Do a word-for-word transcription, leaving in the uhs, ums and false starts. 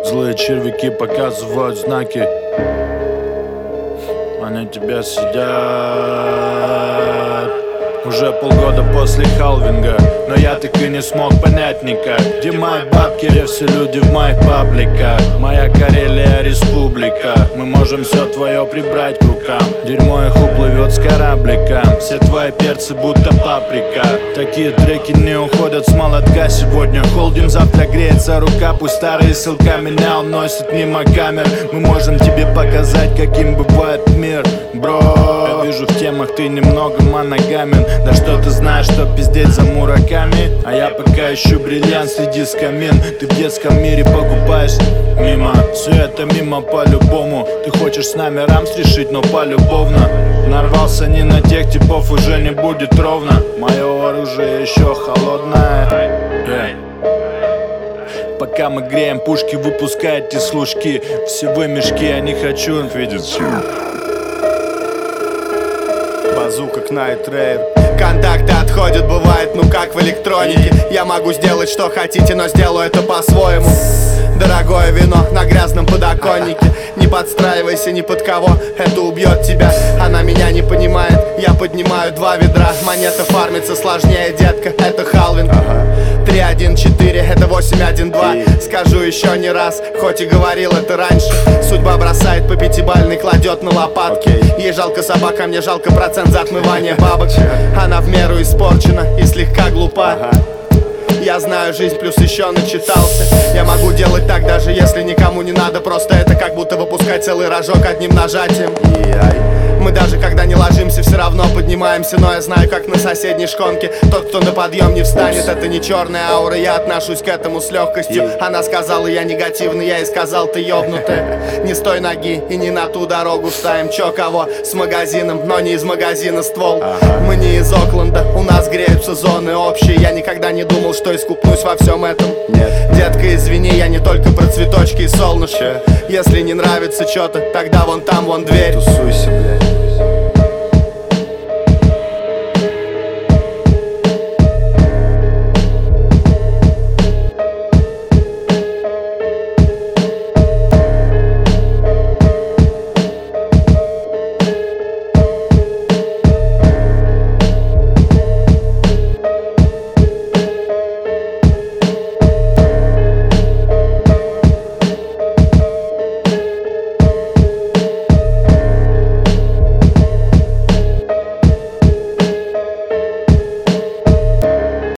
Злые червяки показывают знаки, они тебя сидят. Уже полгода после халвинга, но я так и не смог понять никак, где мои бабки, где все люди в моих пабликах. Моя Карелия республика, мы можем все твое прибрать к рукам. Дерьмо их уплывет с кораблика, все твои перцы будто паприка. Такие треки не уходят с молотка. Сегодня холдим, завтра греется рука. Пусть старые ссылка меня уносит мимо камер. Мы можем тебе показать, каким бывает мир, бро. Я вижу в темах ты немного моногамен. Да что ты знаешь, что пиздеть за мураками? А я пока ищу бриллиант среди скамин. Ты в детском мире покупаешь мимо. Все это мимо по-любому. Ты хочешь с нами рамс решить, но полюбовно. Нарвался не на тех типов, уже не будет ровно. Мое оружие еще холодное, yeah. Пока мы греем пушки, выпускайте служки. Все вы мешки, я не хочу их видеть. Базука, Knight Raider. Контакты отходят, бывает, ну как в электронике. Я могу сделать что хотите, но сделаю это по-своему. Дорогое вино на грязном подоконнике. Не подстраивайся ни под кого, это убьет тебя. Она меня не понимает, я поднимаю два ведра. Монета фармится сложнее, детка, это халвинг. Три один четыре, это восемь один два. Скажу еще не раз, хоть и говорил это раньше. Судьба бросает по пятибалльной, кладет на лопатки. Ей жалко собак, а мне жалко процент за отмывание бабок. Она в меру испорчена и слегка глупа. Я знаю жизнь, плюс еще начитался. Я могу делать так, даже если никому не надо. Просто это как будто выпускать целый рожок одним нажатием. Мы даже когда не ложимся, все равно поднимаемся. Но я знаю, как на соседней шконке. Тот, кто на подъем не встанет, это не черная аура. Я отношусь к этому с легкостью. Она сказала, я негативный, я ей сказал, ты ёбнутая. Не с той ноги и не на ту дорогу ставим. Чё кого? С магазином, но не из магазина ствол. Мы не из Окленда, у нас греются зоны общие. Я никогда не думал, что искупнусь во всем этом. Нет. Детка, извини, я не только про цветочки и солнышко. Если не нравится что-то, тогда вон там, вон дверь. Тусуйся, блядь.